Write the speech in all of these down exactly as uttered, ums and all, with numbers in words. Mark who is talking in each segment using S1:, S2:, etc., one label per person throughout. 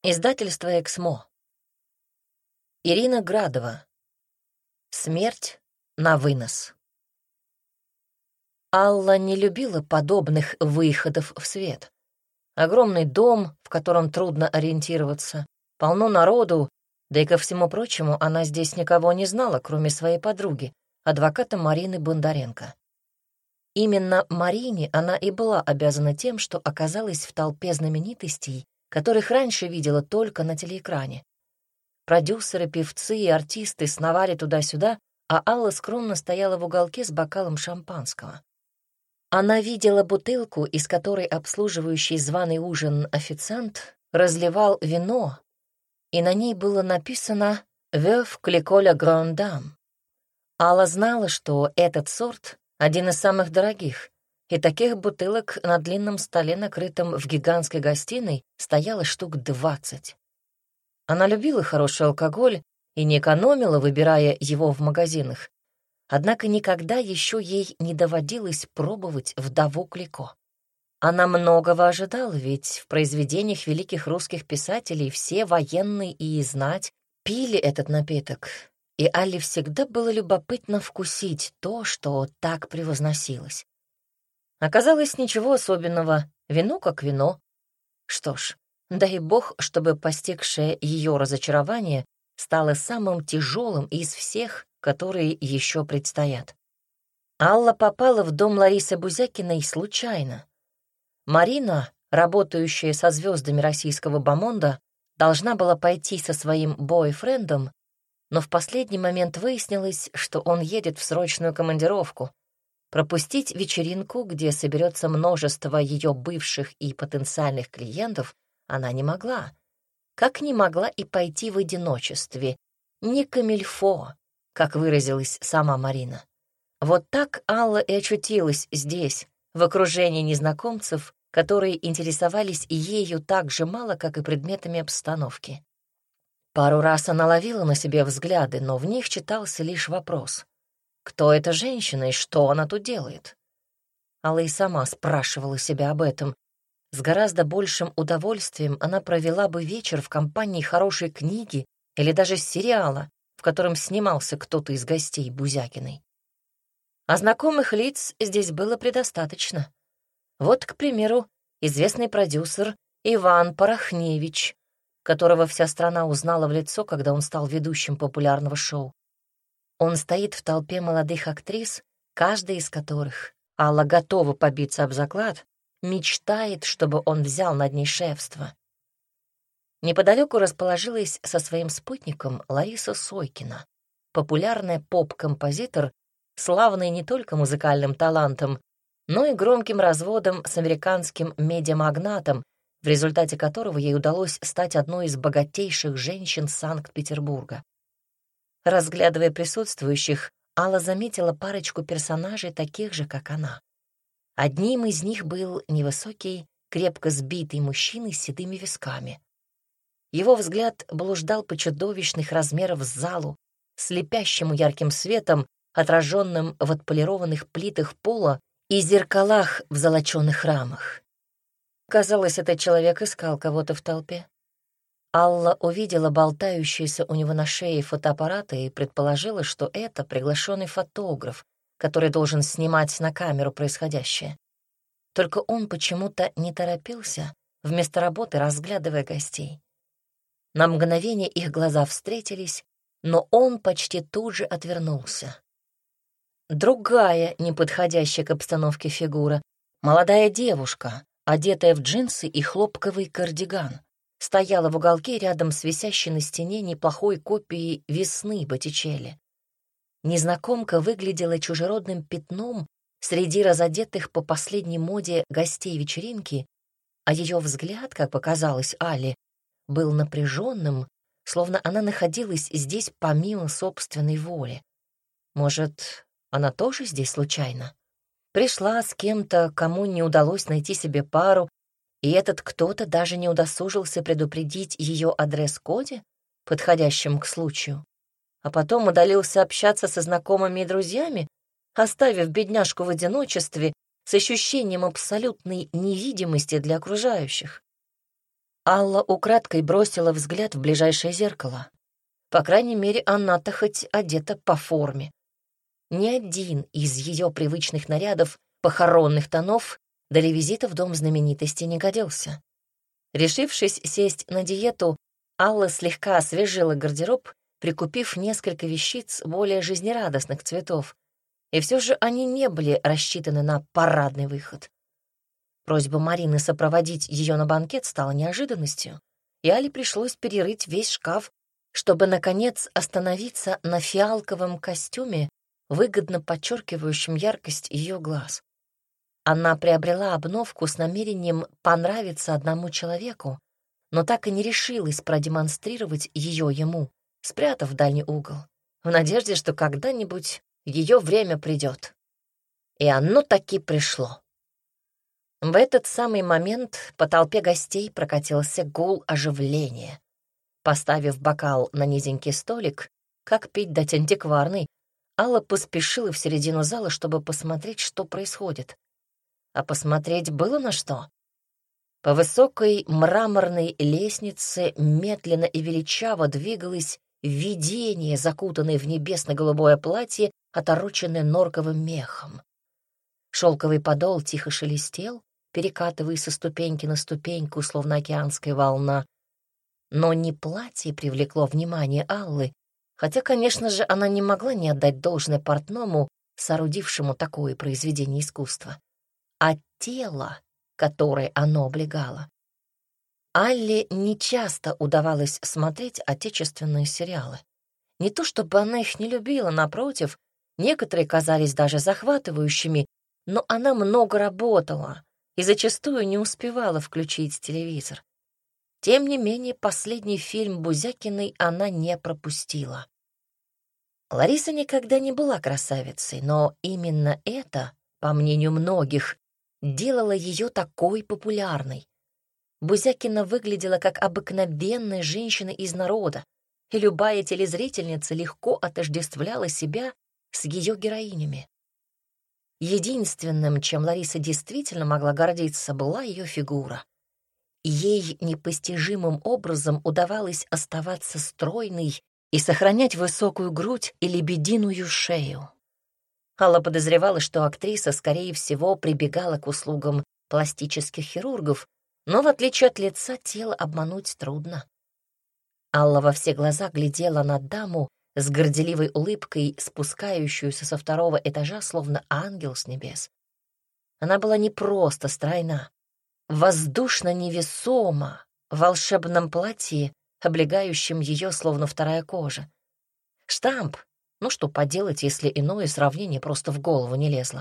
S1: Издательство «Эксмо». Ирина Градова. Смерть на вынос. Алла не любила подобных выходов в свет. Огромный дом, в котором трудно ориентироваться, полно народу, да и ко всему прочему она здесь никого не знала, кроме своей подруги, адвоката Марины Бондаренко. Именно Марине она и была обязана тем, что оказалась в толпе знаменитостей, которых раньше видела только на телеэкране. Продюсеры, певцы и артисты сновали туда-сюда, а Алла скромно стояла в уголке с бокалом шампанского. Она видела бутылку, из которой обслуживающий званый ужин официант разливал вино, и на ней было написано «Veuve Clicquot la Grande Dame». Алла знала, что этот сорт — один из самых дорогих, и таких бутылок на длинном столе, накрытом в гигантской гостиной, стояло штук двадцать. Она любила хороший алкоголь и не экономила, выбирая его в магазинах. Однако никогда еще ей не доводилось пробовать вдову Клико. Она многого ожидала, ведь в произведениях великих русских писателей все военные и знать пили этот напиток, и Алле всегда было любопытно вкусить то, что так превозносилось. Оказалось, ничего особенного, вино как вино. Что ж, дай бог, чтобы постигшее ее разочарование стало самым тяжелым из всех, которые еще предстоят. Алла попала в дом Ларисы Бузякиной случайно. Марина, работающая со звездами российского бомонда, должна была пойти со своим бойфрендом, но в последний момент выяснилось, что он едет в срочную командировку. Пропустить вечеринку, где соберется множество ее бывших и потенциальных клиентов, она не могла. Как не могла и пойти в одиночестве. Не камильфо, как выразилась сама Марина. Вот так Алла и очутилась здесь, в окружении незнакомцев, которые интересовались ею так же мало, как и предметами обстановки. Пару раз она ловила на себе взгляды, но в них читался лишь вопрос: кто эта женщина и что она тут делает? Алла и сама спрашивала себя об этом. С гораздо большим удовольствием она провела бы вечер в компании хорошей книги или даже сериала, в котором снимался кто-то из гостей Бузякиной. А знакомых лиц здесь было предостаточно. Вот, к примеру, известный продюсер Иван Порохневич, которого вся страна узнала в лицо, когда он стал ведущим популярного шоу. Он стоит в толпе молодых актрис, каждая из которых, Алла готова побиться об заклад, мечтает, чтобы он взял над ней шефство. Неподалеку расположилась со своим спутником Лариса Сойкина, популярная поп-композитор, славная не только музыкальным талантом, но и громким разводом с американским медиамагнатом, в результате которого ей удалось стать одной из богатейших женщин Санкт-Петербурга. Разглядывая присутствующих, Алла заметила парочку персонажей, таких же, как она. Одним из них был невысокий, крепко сбитый мужчина с седыми висками. Его взгляд блуждал по чудовищных размеров залу, слепящему ярким светом, отраженным в отполированных плитах пола и зеркалах в золочёных рамах. Казалось, этот человек искал кого-то в толпе. Алла увидела болтающиеся у него на шее фотоаппараты и предположила, что это приглашенный фотограф, который должен снимать на камеру происходящее. Только он почему-то не торопился, вместо работы разглядывая гостей. На мгновение их глаза встретились, но он почти тут же отвернулся. Другая, неподходящая к обстановке фигура, молодая девушка, одетая в джинсы и хлопковый кардиган, стояла в уголке рядом с висящей на стене неплохой копией «Весны» Боттичелли. Незнакомка выглядела чужеродным пятном среди разодетых по последней моде гостей вечеринки, а ее взгляд, как показалось Алле, был напряженным, словно она находилась здесь помимо собственной воли. Может, она тоже здесь случайно? Пришла с кем-то, кому не удалось найти себе пару, и этот кто-то даже не удосужился предупредить ее о дресс-коде, подходящем к случаю, а потом удалился общаться со знакомыми и друзьями, оставив бедняжку в одиночестве с ощущением абсолютной невидимости для окружающих. Алла украдкой бросила взгляд в ближайшее зеркало. По крайней мере, она-то хоть одета по форме. Ни один из ее привычных нарядов похоронных тонов для визита в дом знаменитости не годился. Решившись сесть на диету, Алла слегка освежила гардероб, прикупив несколько вещиц более жизнерадостных цветов, и все же они не были рассчитаны на парадный выход. Просьба Марины сопроводить ее на банкет стала неожиданностью, и Алле пришлось перерыть весь шкаф, чтобы, наконец, остановиться на фиалковом костюме, выгодно подчеркивающем яркость ее глаз. Она приобрела обновку с намерением понравиться одному человеку, но так и не решилась продемонстрировать ее ему, спрятав в дальний угол, в надежде, что когда-нибудь ее время придет. И оно таки пришло. В этот самый момент по толпе гостей прокатился гул оживления. Поставив бокал на низенький столик, как пить дать антикварный, Алла поспешила в середину зала, чтобы посмотреть, что происходит. А посмотреть было на что. По высокой мраморной лестнице медленно и величаво двигалось видение, закутанное в небесно-голубое платье, отороченное норковым мехом. Шелковый подол тихо шелестел, перекатываясь со ступеньки на ступеньку, словно океанская волна. Но не платье привлекло внимание Аллы, хотя, конечно же, она не могла не отдать должное портному, соорудившему такое произведение искусства, а тело, которое оно облегало. Алле нечасто удавалось смотреть отечественные сериалы. Не то чтобы она их не любила, напротив, некоторые казались даже захватывающими, но она много работала и зачастую не успевала включить телевизор. Тем не менее, последний фильм Бузякиной она не пропустила. Лариса никогда не была красавицей, но именно это, по мнению многих, делало ее такой популярной. Бузякина выглядела как обыкновенная женщина из народа, и любая телезрительница легко отождествляла себя с ее героинями. Единственным, чем Лариса действительно могла гордиться, была ее фигура. Ей непостижимым образом удавалось оставаться стройной и сохранять высокую грудь и лебединую шею. Алла подозревала, что актриса, скорее всего, прибегала к услугам пластических хирургов, но, в отличие от лица, тело обмануть трудно. Алла во все глаза глядела на даму с горделивой улыбкой, спускающуюся со второго этажа, словно ангел с небес. Она была не просто стройна, воздушно невесома, в волшебном платье, облегающем ее, словно вторая кожа. Штамп, ну что поделать, если иное сравнение просто в голову не лезло.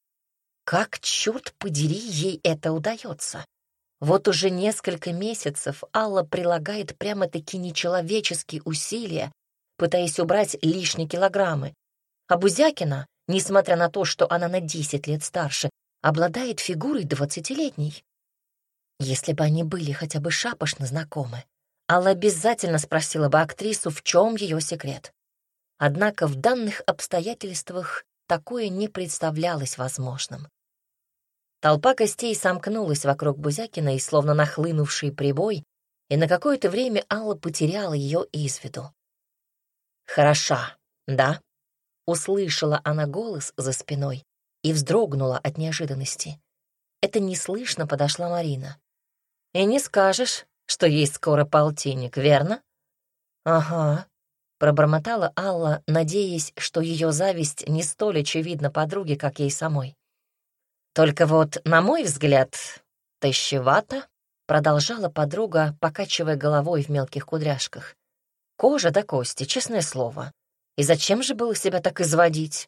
S1: Как, черт подери, ей это удается? Вот уже несколько месяцев Алла прилагает прямо-таки нечеловеческие усилия, пытаясь убрать лишние килограммы. А Бузякина, несмотря на то, что она на десять лет старше, обладает фигурой двадцатилетней. Если бы они были хотя бы шапошно знакомы, Алла обязательно спросила бы актрису, в чем ее секрет. Однако в данных обстоятельствах такое не представлялось возможным. Толпа гостей сомкнулась вокруг Бузякиной, словно нахлынувший прибой, и на какое-то время Алла потеряла ее из виду. «Хороша, да?» — услышала она голос за спиной и вздрогнула от неожиданности. Это неслышно подошла Марина. «И не скажешь, что ей скоро полтинник, верно?» «Ага», — пробормотала Алла, надеясь, что ее зависть не столь очевидна подруге, как ей самой. «Только вот, на мой взгляд, тощевато», — продолжала подруга, покачивая головой в мелких кудряшках. «Кожа до кости, честное слово. И зачем же было себя так изводить?»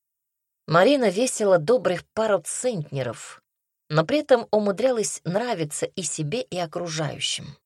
S1: Марина весила добрых пару центнеров, но при этом умудрялась нравиться и себе, и окружающим.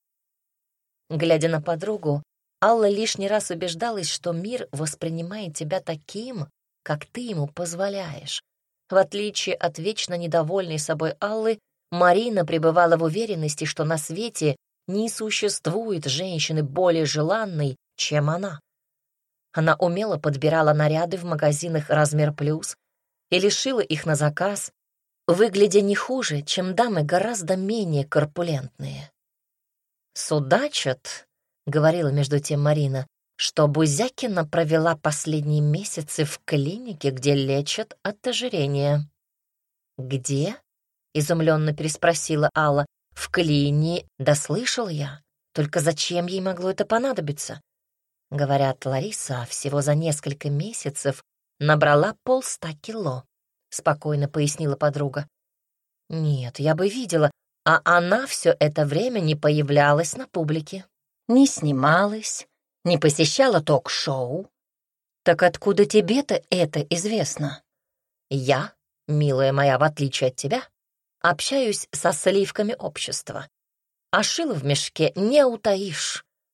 S1: Глядя на подругу, Алла лишний раз убеждалась, что мир воспринимает тебя таким, как ты ему позволяешь. В отличие от вечно недовольной собой Аллы, Марина пребывала в уверенности, что на свете не существует женщины более желанной, чем она. Она умело подбирала наряды в магазинах «Размер плюс» и шила их на заказ, выглядя не хуже, чем дамы гораздо менее корпулентные. «Судачат», — говорила между тем Марина, что Бузякина провела последние месяцы в клинике, где лечат от ожирения. «Где?» — изумленно переспросила Алла. «В клинике, да слышал я. Только зачем ей могло это понадобиться?» Говорят, Лариса всего за несколько месяцев набрала полста кило, — спокойно пояснила подруга. «Нет, я бы видела, а она все это время не появлялась на публике, не снималась, не посещала ток-шоу. Так откуда тебе-то это известно? Я, милая моя, в отличие от тебя, общаюсь со сливками общества. А шило в мешке не утаишь.